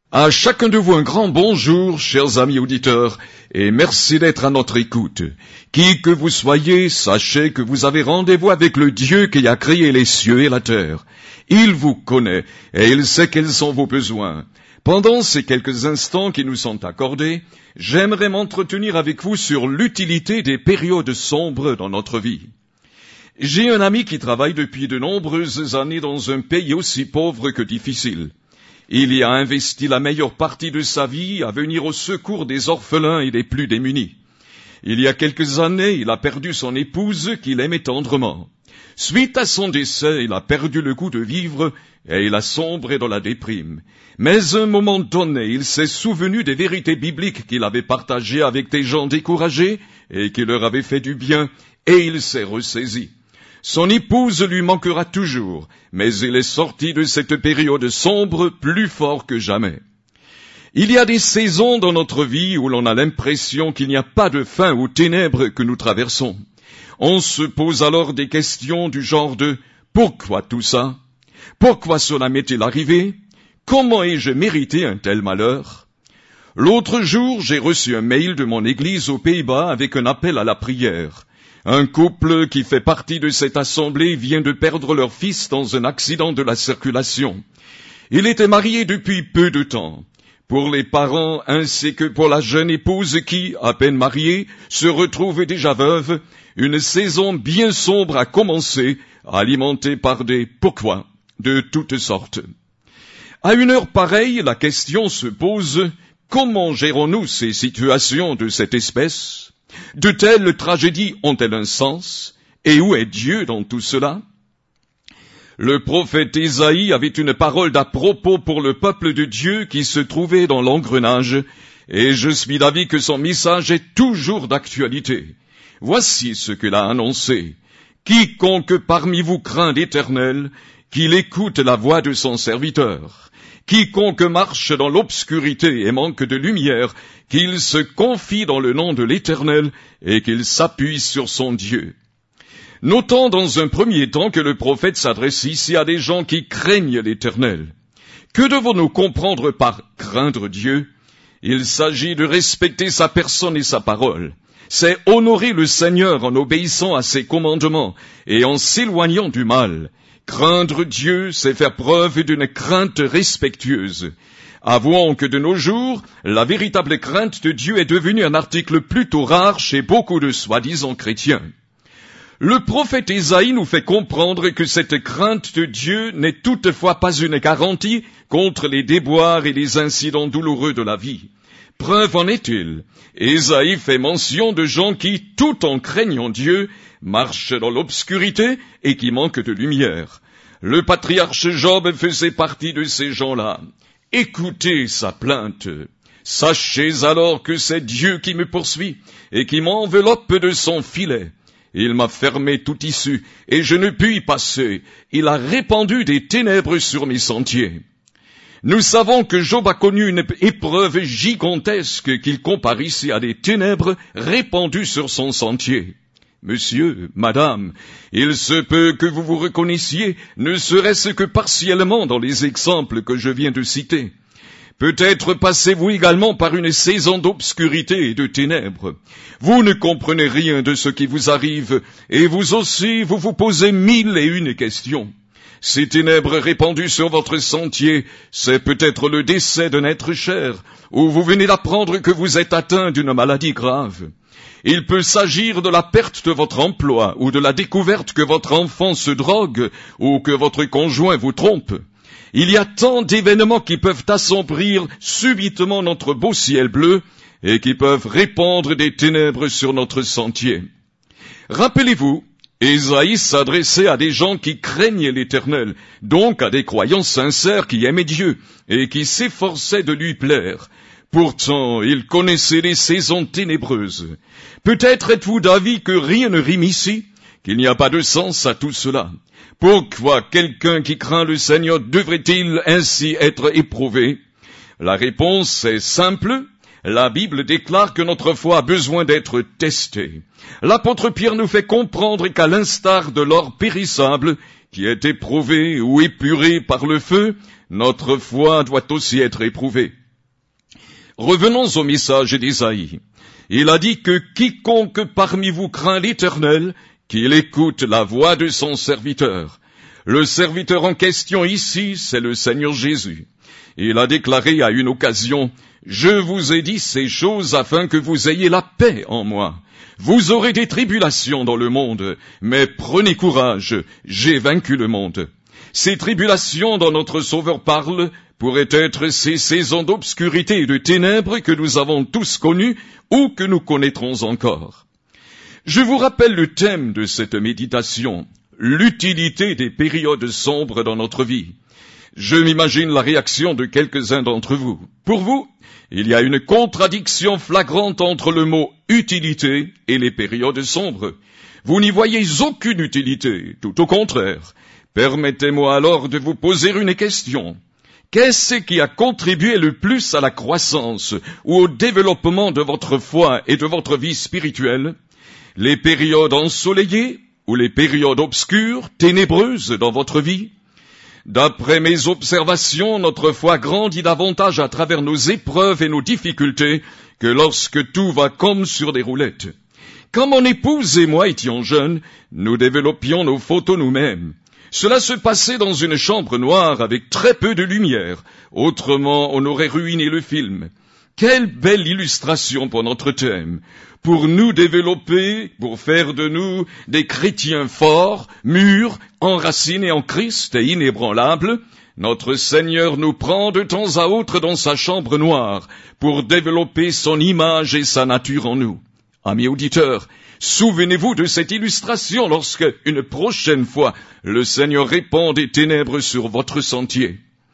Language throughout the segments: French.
À chacun de vous un grand bonjour, chers amis auditeurs, et merci d'être à notre écoute. Qui que vous soyez, sachez que vous avez rendez-vous avec le Dieu qui a créé les cieux et la terre. Il vous connaît, et il sait quels sont vos besoins. Pendant ces quelques instants qui nous sont accordés, j'aimerais m'entretenir avec vous sur l'utilité des périodes sombres dans notre vie. J'ai un ami qui travaille depuis de nombreuses années dans un pays aussi pauvre que difficile. Il y a investi la meilleure partie de sa vie à venir au secours des orphelins et des plus démunis. Il y a quelques années, il a perdu son épouse qu'il aimait tendrement. Suite à son décès, il a perdu le goût de vivre et il a sombré dans la déprime. Mais à un moment donné, il s'est souvenu des vérités bibliques qu'il avait partagées avec des gens découragés et qui leur avaient fait du bien, et il s'est ressaisi. Son épouse lui manquera toujours, mais il est sorti de cette période sombre plus fort que jamais. Il y a des saisons dans notre vie où l'on a l'impression qu'il n'y a pas de fin aux ténèbres que nous traversons. On se pose alors des questions du genre de « Pourquoi tout ça? Pourquoi cela m'est-il arrivé? Comment ai-je mérité un tel malheur ?» L'autre jour, j'ai reçu un mail de mon église aux Pays-Bas avec un appel à la prière. Un couple qui fait partie de cette assemblée vient de perdre leur fils dans un accident de la circulation. Il était marié depuis peu de temps. Pour les parents ainsi que pour la jeune épouse qui, à peine mariée, se retrouve déjà veuve, une saison bien sombre a commencé, alimentée par des « pourquoi » de toutes sortes. À une heure pareille, la question se pose « Comment gérons-nous ces situations de cette espèce ? De telles tragédies ont-elles un sens? Et où est Dieu dans tout cela? » Le prophète Ésaïe avait une parole d'à propos pour le peuple de Dieu qui se trouvait dans l'engrenage, et je suis d'avis que son message est toujours d'actualité. Voici ce qu'il a annoncé. « Quiconque parmi vous craint l'Éternel, qu'il écoute la voix de son serviteur. Quiconque marche dans l'obscurité et manque de lumière, qu'il se confie dans le nom de l'Éternel et qu'il s'appuie sur son Dieu. » Notons dans un premier temps que le prophète s'adresse ici à des gens qui craignent l'Éternel. Que devons-nous comprendre par craindre Dieu? Il s'agit de respecter sa personne et sa parole. C'est honorer le Seigneur en obéissant à ses commandements et en s'éloignant du mal. Craindre Dieu, c'est faire preuve d'une crainte respectueuse. Avouons que de nos jours, la véritable crainte de Dieu est devenue un article plutôt rare chez beaucoup de soi-disant chrétiens. Le prophète Ésaïe nous fait comprendre que cette crainte de Dieu n'est toutefois pas une garantie contre les déboires et les incidents douloureux de la vie. Preuve en est-il, Ésaïe fait mention de gens qui, tout en craignant Dieu, marchent dans l'obscurité et qui manquent de lumière. Le patriarche Job faisait partie de ces gens-là. Écoutez sa plainte. Sachez alors que c'est Dieu qui me poursuit et qui m'enveloppe de son filet. Il m'a fermé toute issue et je ne puis y passer. Il a répandu des ténèbres sur mes sentiers. Nous savons que Job a connu une épreuve gigantesque qu'il compare ici à des ténèbres répandues sur son sentier. Monsieur, madame, il se peut que vous vous reconnaissiez, ne serait-ce que partiellement dans les exemples que je viens de citer. Peut-être passez-vous également par une saison d'obscurité et de ténèbres. Vous ne comprenez rien de ce qui vous arrive, et vous aussi, vous vous posez 1001 questions. Ces ténèbres répandues sur votre sentier, c'est peut-être le décès d'un être cher, ou vous venez d'apprendre que vous êtes atteint d'une maladie grave. Il peut s'agir de la perte de votre emploi, ou de la découverte que votre enfant se drogue, ou que votre conjoint vous trompe. Il y a tant d'événements qui peuvent assombrir subitement notre beau ciel bleu, et qui peuvent répandre des ténèbres sur notre sentier. Rappelez-vous, Ésaïe s'adressait à des gens qui craignaient l'Éternel, donc à des croyants sincères qui aimaient Dieu et qui s'efforçaient de lui plaire. Pourtant, il connaissait les saisons ténébreuses. Peut-être êtes-vous d'avis que rien ne rime ici, qu'il n'y a pas de sens à tout cela. Pourquoi quelqu'un qui craint le Seigneur devrait-il ainsi être éprouvé? La réponse est simple. La Bible déclare que notre foi a besoin d'être testée. L'apôtre Pierre nous fait comprendre qu'à l'instar de l'or périssable, qui est éprouvé ou épuré par le feu, notre foi doit aussi être éprouvée. Revenons au message d'Ésaïe. Il a dit que quiconque parmi vous craint l'Éternel, qu'il écoute la voix de son serviteur. Le serviteur en question ici, c'est le Seigneur Jésus. Il a déclaré à une occasion, « Je vous ai dit ces choses afin que vous ayez la paix en moi. Vous aurez des tribulations dans le monde, mais prenez courage, j'ai vaincu le monde. » Ces tribulations dont notre Sauveur parle pourraient être ces saisons d'obscurité et de ténèbres que nous avons tous connues ou que nous connaîtrons encore. Je vous rappelle le thème de cette méditation, l'utilité des périodes sombres dans notre vie. Je m'imagine la réaction de quelques-uns d'entre vous. Pour vous, il y a une contradiction flagrante entre le mot « utilité » et les périodes sombres. Vous n'y voyez aucune utilité, tout au contraire. Permettez-moi alors de vous poser une question. Qu'est-ce qui a contribué le plus à la croissance ou au développement de votre foi et de votre vie spirituelle? Les périodes ensoleillées ou les périodes obscures, ténébreuses dans votre vie? D'après mes observations, notre foi grandit davantage à travers nos épreuves et nos difficultés que lorsque tout va comme sur des roulettes. Quand mon épouse et moi étions jeunes, nous développions nos photos nous-mêmes. Cela se passait dans une chambre noire avec très peu de lumière, autrement on aurait ruiné le film. Quelle belle illustration pour notre thème, pour nous développer, pour faire de nous des chrétiens forts, mûrs, enracinés en Christ et inébranlables. Notre Seigneur nous prend de temps à autre dans sa chambre noire pour développer son image et sa nature en nous. Amis auditeurs, souvenez-vous de cette illustration lorsque, une prochaine fois, le Seigneur répand des ténèbres sur votre sentier.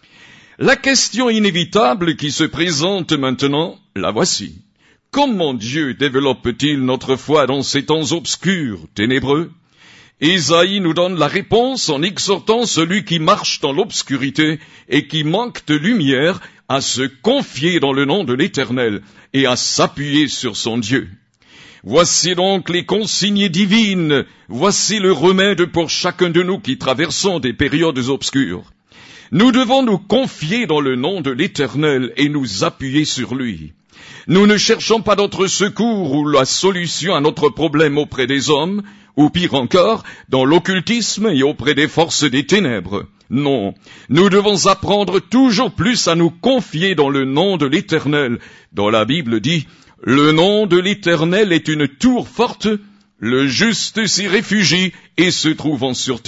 La question inévitable qui se présente maintenant, la voici. Comment Dieu développe-t-il notre foi dans ces temps obscurs, ténébreux? Ésaïe nous donne la réponse en exhortant celui qui marche dans l'obscurité et qui manque de lumière à se confier dans le nom de l'Éternel et à s'appuyer sur son Dieu. Voici donc les consignes divines, voici le remède pour chacun de nous qui traversons des périodes obscures. Nous devons nous confier dans le nom de l'Éternel et nous appuyer sur lui. Nous ne cherchons pas notre secours ou la solution à notre problème auprès des hommes, ou pire encore, dans l'occultisme et auprès des forces des ténèbres. Non, nous devons apprendre toujours plus à nous confier dans le nom de l'Éternel, dont la Bible dit « Le nom de l'Éternel est une tour forte, le juste s'y réfugie et se trouve en sûreté. »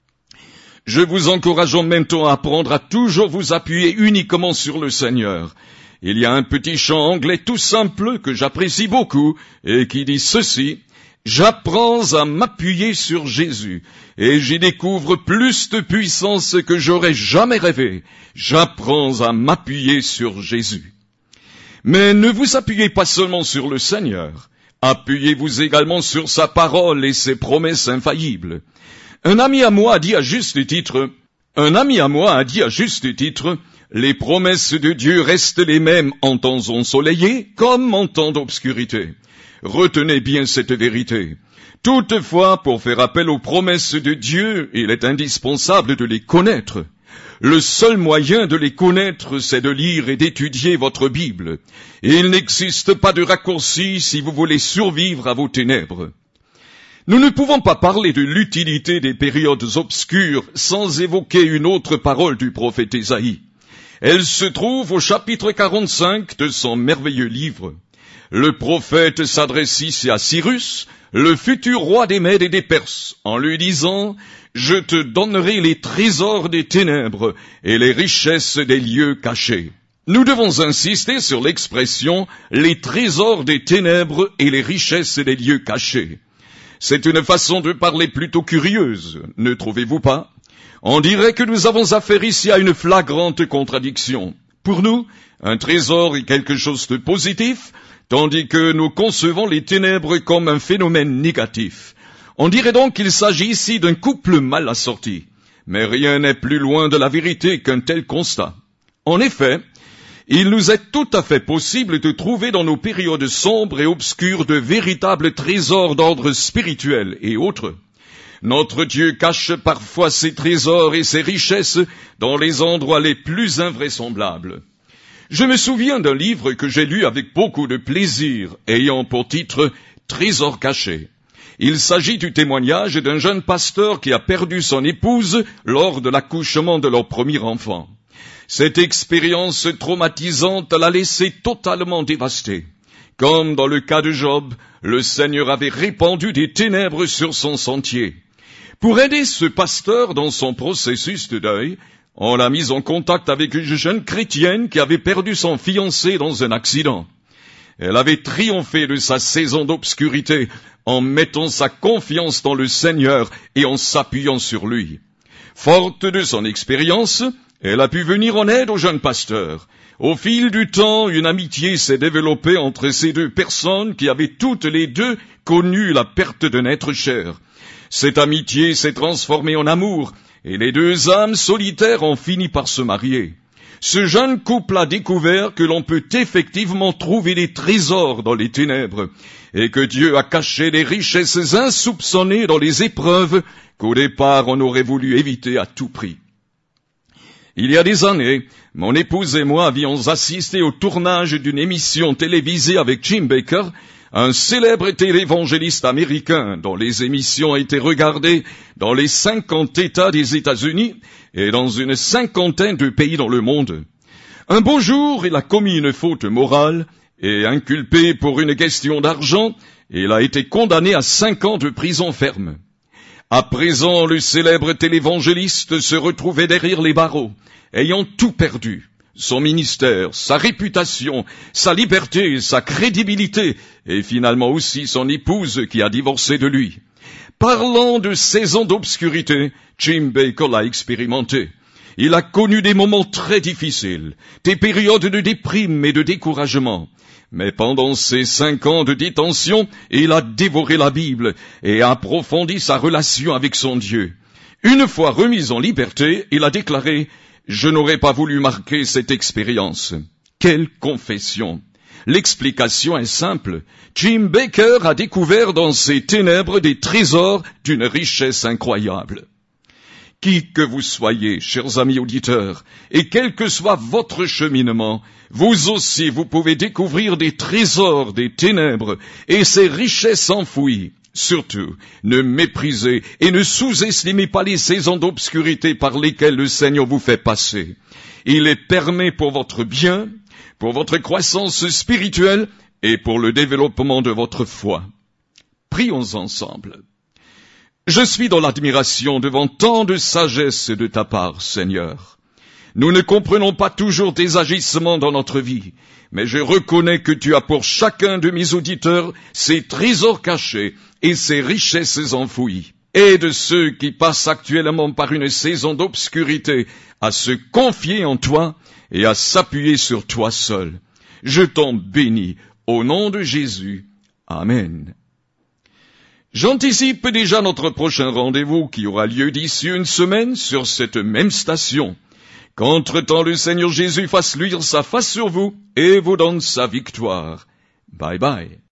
Je vous encourage en même temps à apprendre à toujours vous appuyer uniquement sur le Seigneur. Il y a un petit chant anglais tout simple que j'apprécie beaucoup et qui dit ceci: « J'apprends à m'appuyer sur Jésus et j'y découvre plus de puissance que j'aurais jamais rêvé. J'apprends à m'appuyer sur Jésus. » Mais ne vous appuyez pas seulement sur le Seigneur. Appuyez-vous également sur sa parole et ses promesses infaillibles. Un ami à moi a dit à juste titre, les promesses de Dieu restent les mêmes en temps ensoleillé comme en temps d'obscurité. Retenez bien cette vérité. Toutefois, pour faire appel aux promesses de Dieu, il est indispensable de les connaître. Le seul moyen de les connaître, c'est de lire et d'étudier votre Bible. Et il n'existe pas de raccourci si vous voulez survivre à vos ténèbres. Nous ne pouvons pas parler de l'utilité des périodes obscures sans évoquer une autre parole du prophète Ésaïe. Elle se trouve au chapitre 45 de son merveilleux livre. Le prophète s'adresse ici à Cyrus, le futur roi des Mèdes et des Perses, en lui disant « Je te donnerai les trésors des ténèbres et les richesses des lieux cachés. » Nous devons insister sur l'expression « les trésors des ténèbres et les richesses des lieux cachés ». C'est une façon de parler plutôt curieuse, ne trouvez-vous pas? On dirait que nous avons affaire ici à une flagrante contradiction. Pour nous, un trésor est quelque chose de positif, tandis que nous concevons les ténèbres comme un phénomène négatif. On dirait donc qu'il s'agit ici d'un couple mal assorti. Mais rien n'est plus loin de la vérité qu'un tel constat. En effet, il nous est tout à fait possible de trouver dans nos périodes sombres et obscures de véritables trésors d'ordre spirituel et autres. Notre Dieu cache parfois ses trésors et ses richesses dans les endroits les plus invraisemblables. Je me souviens d'un livre que j'ai lu avec beaucoup de plaisir, ayant pour titre « Trésor caché ». Il s'agit du témoignage d'un jeune pasteur qui a perdu son épouse lors de l'accouchement de leur premier enfant. Cette expérience traumatisante l'a laissé totalement dévasté. Comme dans le cas de Job, le Seigneur avait répandu des ténèbres sur son sentier. Pour aider ce pasteur dans son processus de deuil, on l'a mis en contact avec une jeune chrétienne qui avait perdu son fiancé dans un accident. Elle avait triomphé de sa saison d'obscurité en mettant sa confiance dans le Seigneur et en s'appuyant sur lui. Forte de son expérience, elle a pu venir en aide au jeune pasteur. Au fil du temps, une amitié s'est développée entre ces deux personnes qui avaient toutes les deux connu la perte d'un être cher. Cette amitié s'est transformée en amour, et les deux âmes solitaires ont fini par se marier. Ce jeune couple a découvert que l'on peut effectivement trouver des trésors dans les ténèbres, et que Dieu a caché des richesses insoupçonnées dans les épreuves qu'au départ on aurait voulu éviter à tout prix. Il y a des années, mon épouse et moi avions assisté au tournage d'une émission télévisée avec Jim Bakker, un célèbre télévangéliste américain dont les émissions étaient regardées dans les 50 États des États-Unis et dans une cinquantaine de pays dans le monde. Un beau jour, il a commis une faute morale et inculpé pour une question d'argent, il a été condamné à 5 ans de prison ferme. À présent, le célèbre télévangéliste se retrouvait derrière les barreaux, ayant tout perdu. Son ministère, sa réputation, sa liberté, sa crédibilité, et finalement aussi son épouse qui a divorcé de lui. Parlant de saisons d'obscurité, Jim Bakker l'a expérimenté. Il a connu des moments très difficiles, des périodes de déprime et de découragement. Mais pendant ces 5 ans de détention, il a dévoré la Bible et a approfondi sa relation avec son Dieu. Une fois remis en liberté, il a déclaré « Je n'aurais pas voulu marquer cette expérience ». Quelle confession! L'explication est simple. Jim Bakker a découvert dans ses ténèbres des trésors d'une richesse incroyable. Qui que vous soyez, chers amis auditeurs, et quel que soit votre cheminement, vous aussi vous pouvez découvrir des trésors des ténèbres et ces richesses enfouies. Surtout, ne méprisez et ne sous-estimez pas les saisons d'obscurité par lesquelles le Seigneur vous fait passer. Il les permet pour votre bien, pour votre croissance spirituelle et pour le développement de votre foi. Prions ensemble. Je suis dans l'admiration devant tant de sagesse de ta part, Seigneur. Nous ne comprenons pas toujours tes agissements dans notre vie, mais je reconnais que tu as pour chacun de mes auditeurs ces trésors cachés et ces richesses enfouies. Aide ceux qui passent actuellement par une saison d'obscurité à se confier en toi et à s'appuyer sur toi seul. Je t'en bénis au nom de Jésus. Amen. J'anticipe déjà notre prochain rendez-vous qui aura lieu d'ici une semaine sur cette même station. Qu'entre-temps le Seigneur Jésus fasse luire sa face sur vous et vous donne sa victoire. Bye bye.